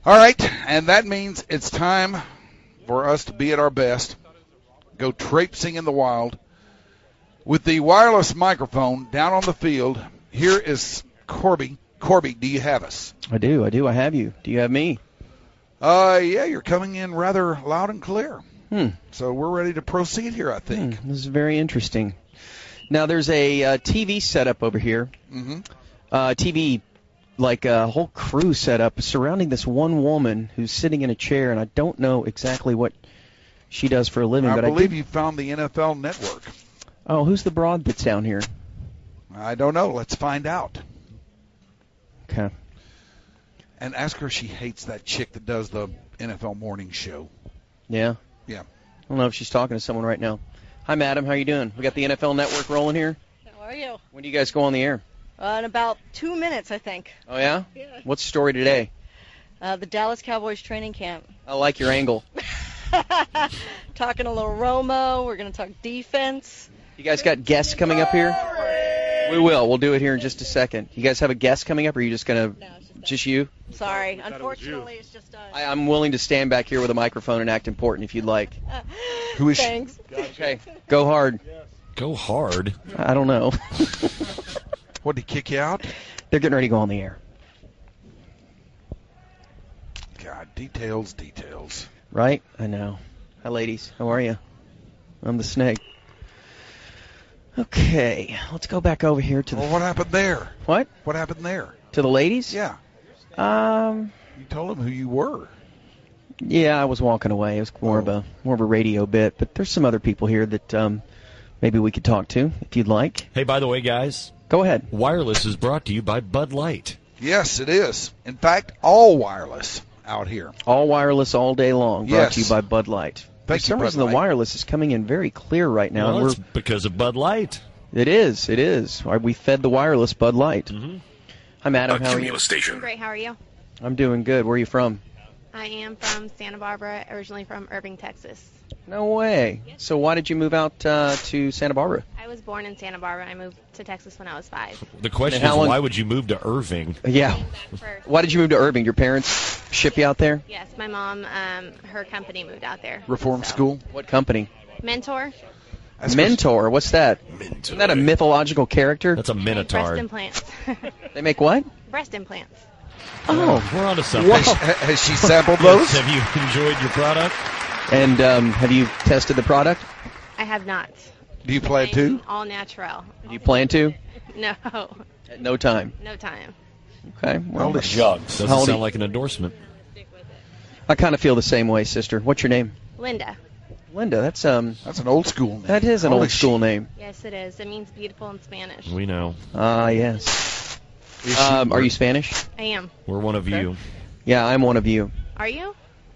All right, and that means it's time for us to be at our best, go traipsing in the wild. With the wireless microphone down on the field, here is Corby. Corby, do you have us? I do. I have you. Do you have me? Yeah, you're coming in rather loud and clear. So we're ready to proceed here, I think. This is very interesting. Now, there's a TV setup over here. TV, like a whole crew set up surrounding this one woman who's sitting in a chair, and I don't know exactly what she does for a living. I but believe you found the NFL Network. Oh, who's the broad that's down here? I don't know. Let's find out. Okay. And ask her if she hates that chick that does the NFL morning show. Yeah? Yeah. I don't know if she's talking to someone right now. Hi, madam. How you doing? We got the NFL Network rolling here. How are you? When do you guys go on the air? In about 2 minutes, I think. Oh, yeah? Yeah. What's the story today? The Dallas Cowboys training camp. I like your angle. Talking a little Romo. We're going to talk defense. You guys got guests coming up here? We will. We'll do it here in just a second. You guys have a guest coming up, or are you just going to... No, Just you? Sorry. Unfortunately, it's just us. I'm willing to stand back here with a microphone and act important if you'd like. Who is she? Thanks. Okay. Go hard. Go hard? I don't know. What, did he kick you out? They're getting ready to go on the air. God, details. Right? I know. Hi, ladies. How are you? I'm the snake. Okay. Let's go back over here to the... Well, what happened there? What? What happened there? To the ladies? Yeah. You told them who you were. Yeah, I was walking away. It was more of a radio bit, but there's some other people here that maybe we could talk to if you'd like. Hey, by the way, guys. Go ahead. Wireless is brought to you by Bud Light. Yes, it is. In fact, all wireless out here. All wireless all day long. Brought Yes. to you by Bud Light. Thank For some you, Bud reason, the Light. wireless is coming in very clear right now. Well, and it's because of Bud Light. It is. We fed the wireless Bud Light. Mm-hmm. Hi, madam. How are you? Station. Great, how are you? I'm doing good. Where are you from? I am from Santa Barbara, originally from Irving, Texas. No way. So why did you move out to Santa Barbara? I was born in Santa Barbara. I moved to Texas when I was 5. The question And how is, long- why would you move to Irving? Yeah. Came back for- Why did you move to Irving? Your parents ship you out there? Yes, my mom, her company moved out there. Reform So- school. What company? Mentor, That's Mentor. What's that? Isn't that a mythological character? That's a breast minotaur. implants. They make what? Breast implants. Oh. We're on to something. Wow. Has she sampled those? Have you enjoyed your product? And have you tested the product? I have not. Do you plan to? All natural. Do you plan to? No, At no time. no time. Okay. Well, Doesn't How old are sound you? like an endorsement. I kind of feel the same way, sister. What's your name? Linda. Linda. That's That's an old school name. that is an How old is school she? name. Yes, it is. It means beautiful in Spanish. We know. Ah, yes. Is she- Are you Spanish? I am. We're one of you. Yeah, I'm one of you. Are you?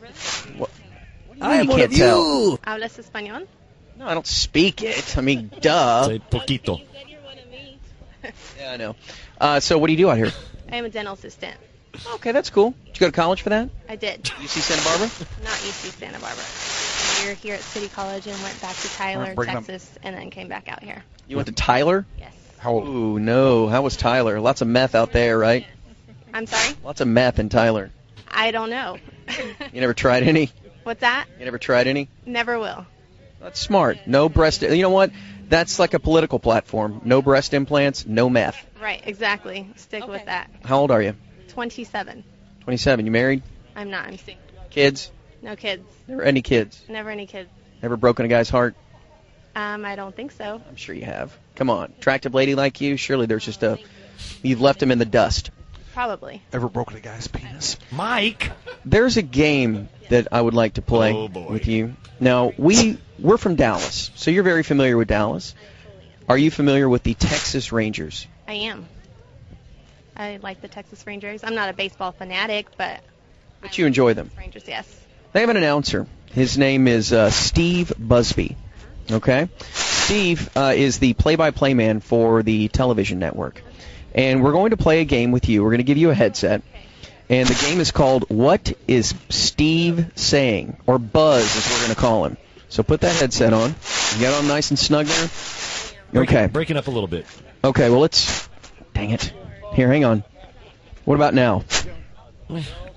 I can't tell. ¿Hablas español? No, I don't speak it. I mean, duh. Say poquito. Yeah, I know. So what do you do out here? I am a dental assistant. Okay, that's cool. Did you go to college for that? I did. UC Santa Barbara? Not UC Santa Barbara. A year here at City College and went back to Tyler, bring 'em up. Texas, and then came back out here. You went to Tyler? Yes. How old? Ooh, no. How was Tyler? Lots of meth out there, right? I'm sorry? Lots of meth in Tyler. I don't know. You never tried any? What's that? You never tried any? Never will. That's smart. No breast. You know what? That's like a political platform. No breast implants, no meth. Right, exactly. Stick with that. How old are you? 27. 27. You married? I'm not. I'm single. Kids? No kids. Never any kids? Never any kids. Never broken a guy's heart? I don't think so. I'm sure you have. Come on. Attractive lady like you? Surely there's just a... You've left him in the dust. Probably. Ever broken a guy's penis? Mike! There's a game that I would like to play Oh, boy. with you. Now, we're from Dallas, so you're very familiar with Dallas. Are you familiar with the Texas Rangers? I am. I like the Texas Rangers. I'm not a baseball fanatic, but You enjoy them. Rangers, yes. They have an announcer. His name is Steve Busby. Okay? Steve is the play-by-play man for the television network. And we're going to play a game with you. We're going to give you a headset. And the game is called What is Steve Saying? Or Buzz, as we're going to call him. So put that headset on. You got on nice and snug there? Okay. Breaking up a little bit. Okay, well, let's... Dang it. Here, hang on. What about now?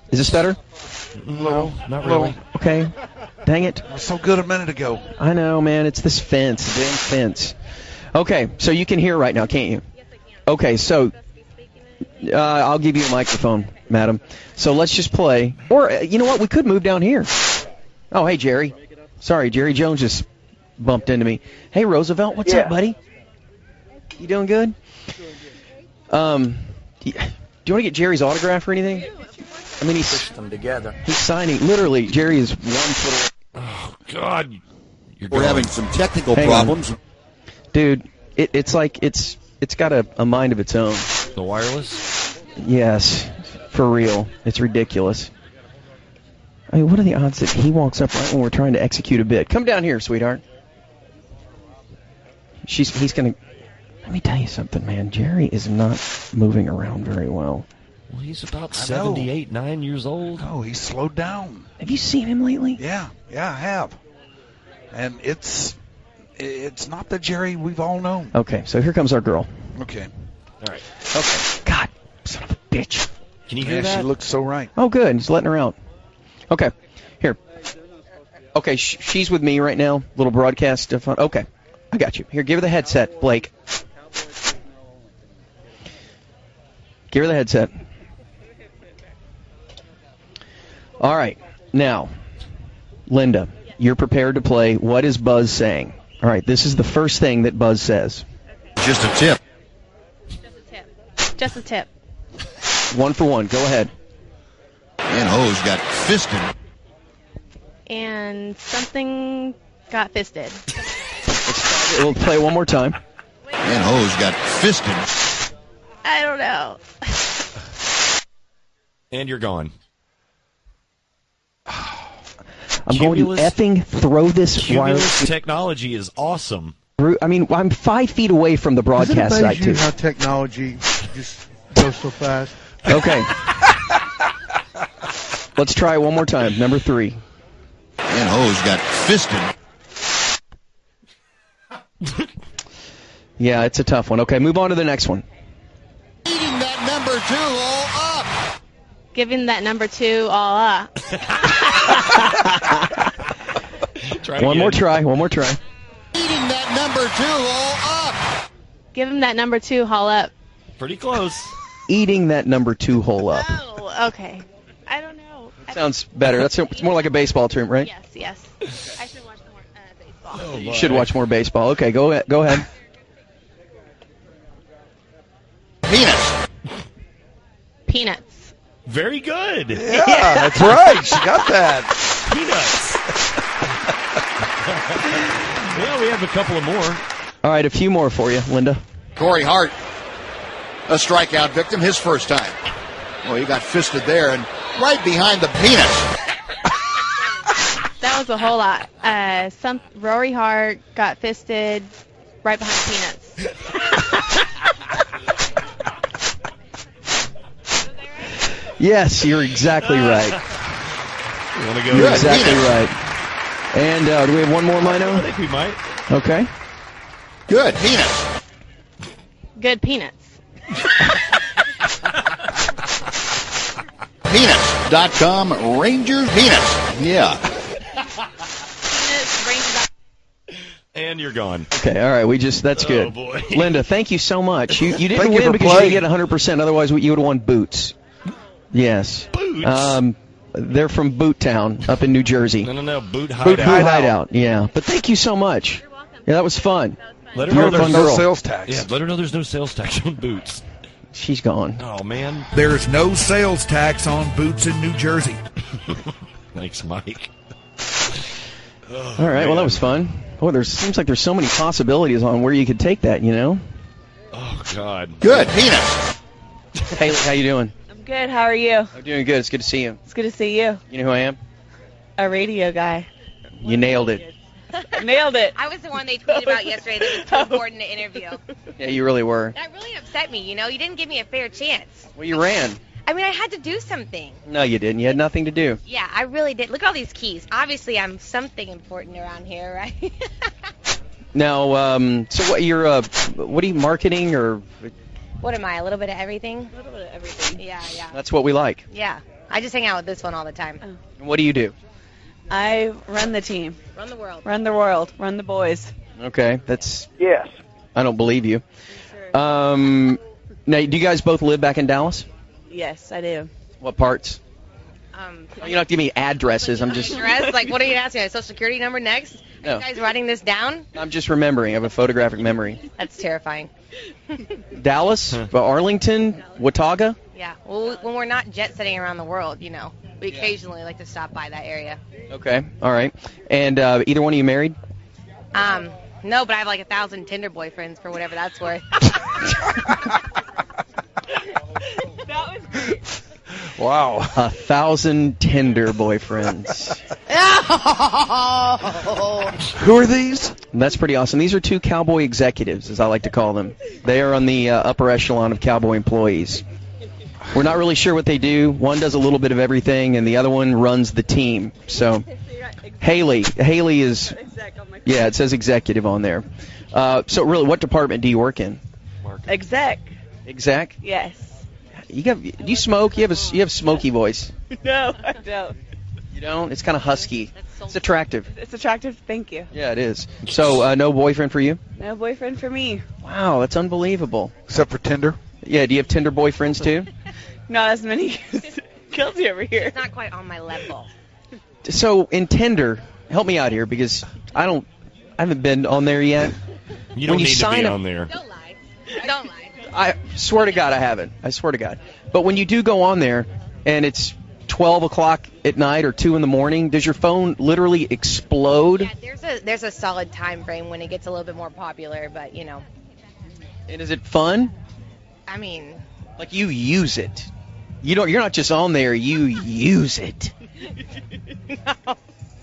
Is this better? No, not really. Okay. Dang it. It was so good a minute ago. I know, man. It's this fence. Damn fence. Okay, so you can hear right now, can't you? Yes, I can. Okay, so I'll give you a microphone, madam. So let's just play. Or, you know what? We could move down here. Oh, hey, Jerry. Sorry, Jerry Jones just bumped into me. Hey, Roosevelt, what's up, buddy? You doing good? Do you want to get Jerry's autograph or anything? I mean, he's signing. Literally, Jerry is 1 foot away. Oh, God. We're having some technical Hang problems. on. Dude, it's like it's got a mind of its own. The wireless? Yes, for real. It's ridiculous. I mean, what are the odds that he walks up right when we're trying to execute a bid? Come down here, sweetheart. He's going to... Let me tell you something, man. Jerry is not moving around very well. Well, he's about I know. 78, 9 years old. Oh, he's slowed down. Have you seen him lately? Yeah, I have. And it's not the Jerry we've all known. Okay, so here comes our girl. Okay. All right. Okay. God, son of a bitch. Can you hear Yeah, that? she looks so right. Oh, good. He's letting her out. Okay. Here. Okay, she's with me right now. Little broadcast stuff on. Okay. I got you. Here, give her the headset, Blake. Give her the headset. All right. Now, Linda, you're prepared to play What is Buzz Saying? All right, this is the first thing that Buzz says. Just a tip. Just a tip. Just a tip. 1 for 1. Go ahead. And Hose got fisted. And something got fisted. We'll play it one more time. And Hose got fisted. I don't know. And you're gone. I'm going to effing throw this Cumulus wireless technology is awesome. through. I mean, I'm 5 feet away from the broadcast Does it site, amaze you too. how technology just goes so fast? Okay. Let's try it one more time. Number 3. And Hose got fisted. Yeah, it's a tough one. Okay, move on to the next one. Eating that number 2 all up. Giving that number 2 all up. Try One again. more try. One more try. Eating that number 2 all up. Give him that number 2 haul up. Pretty close. Eating that number 2 hole up. Oh, okay. I don't know. Sounds better. It's more like a baseball term, right? Yes. I should watch more baseball. Oh, You my. should watch more baseball. Okay, go ahead. Penis. Peanuts. Very good. Yeah, that's right. She got that. Peanuts. Well, we have a couple of more. All right, a few more for you, Linda. Corey Hart, a strikeout victim, his first time. Well, he got fisted there and right behind the penis. That was a whole lot. Rory Hart got fisted right behind Peanuts. Yes, you're exactly right. You want to go? You're Good. exactly Peanuts. right. And do we have one more, I Mino? think we might. Okay. Good. Penis. Good peanuts. Penis.com Rangers penis. Yeah. Peanuts, Rangers. And you're gone. Okay, all right. That's good. Oh, boy. Linda, thank you so much. You didn't Thank you win for because playing. you didn't get 100%. Otherwise, you would have won boots. Yes. Boots? They're from Boot Town up in New Jersey. No. Boot Boot hideout. hideout. Yeah. But thank you so much. You're welcome. Yeah, that was fun. Let her You're know a fun there's No girl. sales tax. Yeah, let her know there's no sales tax on boots. She's gone. Oh, man. There's no sales tax on boots in New Jersey. Thanks, Mike. All right. Well, that was fun. Boy, seems like there's so many possibilities on where you could take that. You know. Oh, God. Good. Penis. Haley, how you doing? I'm good. How are you? I'm doing good. It's good to see you. It's good to see you. You know who I am? A radio guy. You nailed it. Nailed it. I was the one they tweeted about yesterday that was too important to interview. Yeah, you really were. That really upset me, you know? You didn't give me a fair chance. Well, you ran. I mean, I had to do something. No, you didn't. You had nothing to do. Yeah, I really did. Look at all these keys. Obviously, I'm something important around here, right? Now, so what? You're what are you marketing or? What am I? A little bit of everything? A little bit of everything. Yeah. That's what we like. Yeah. I just hang out with this one all the time. And what do you do? I run the team. Run the world. Run the world. Run the boys. Okay, that's. Yes. I don't believe you. Now, do you guys both live back in Dallas? Yes, I do. What parts? You don't have to give me addresses. I'm just. Address? Like, what are you asking? A social security number next? No. Are you guys writing this down? I'm just remembering. I have a photographic memory. That's terrifying. Dallas, Arlington, Watauga. Yeah. Well, when we're not jet setting around the world, we occasionally like to stop by that area. Okay, all right. And either one of you married? No, but I have like 1,000 Tinder boyfriends for whatever that's worth. That was great. Wow. 1,000 Tinder boyfriends. Who are these? That's pretty awesome. These are two cowboy executives, as I like to call them. They are on the upper echelon of cowboy employees. We're not really sure what they do. One does a little bit of everything, and the other one runs the team. So, Haley is, yeah, it says executive on there. So, really, what department do you work in? Exec. Exec? Yes. Do you smoke? You have smoky voice. No, I don't. You don't? It's kind of husky. It's attractive. It's attractive. Thank you. Yeah, it is. So, no boyfriend for you? No boyfriend for me. Wow, that's unbelievable. Except for Tinder? Yeah, do you have Tinder boyfriends too? Not as many as Kelsey over here. It's not quite on my level. So, in Tinder, help me out here because I haven't been on there yet. You don't When you need to sign be up- on there. Don't lie. Don't lie. I swear to God I haven't. I swear to God. But when you do go on there and it's 12 o'clock at night or 2 in the morning, does your phone literally explode? Yeah, there's a solid time frame when it gets a little bit more popular, but And is it fun? I mean, Like you use it. You're not just on there, you use it. no.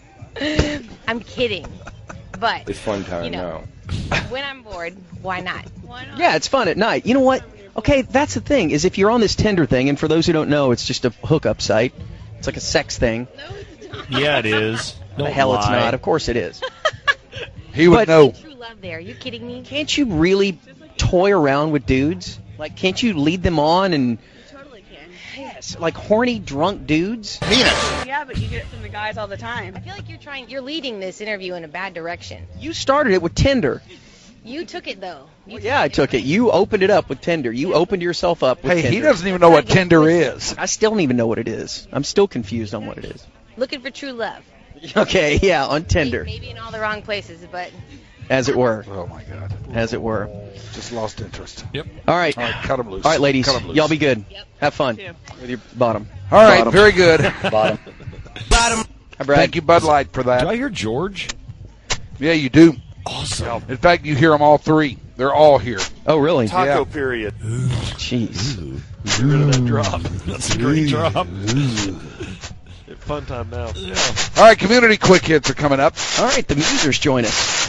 I'm kidding. But It's fun time now. when I'm bored, why not? Yeah, it's fun at night. You know what? Okay, that's the thing, is if you're on this Tinder thing, and for those who don't know, it's just a hookup site. It's like a sex thing. Yeah, it is. The Don't hell it's lie. not. Of course it is. He would But- know. True love there. Are you kidding me? Can't you really toy around with dudes? Like, can't you lead them on and... Totally can. Yes, like horny, drunk dudes? Penis. Yeah, but you get it from the guys all the time. I feel like you're leading this interview in a bad direction. You started it with Tinder. You took it though. Yeah, I took it. You opened it up with Tinder. You opened yourself up with Hey, Tinder. he doesn't even know what Tinder is. I still don't even know what it is. I'm still confused on what it is. Looking for true love. Okay, yeah, on Tinder, Maybe in all the wrong places, but as it were. Oh, my God. As it were. Just lost interest. Yep. All right. All right, cut him loose. All right, ladies. Cut him loose. Y'all be good. Yep. Have fun with your bottom. All right, Bottom. very good. Bottom. Hi, Brad. Thank you, Bud Light, for Do I that. hear George? Yeah, you do. Awesome. In fact, you hear them all three. They're all here. Oh, really? Taco period. Jeez. Get rid of that drop. That's a great drop. Fun time now. All right, community quick hits are coming up. All right, the Musers join us.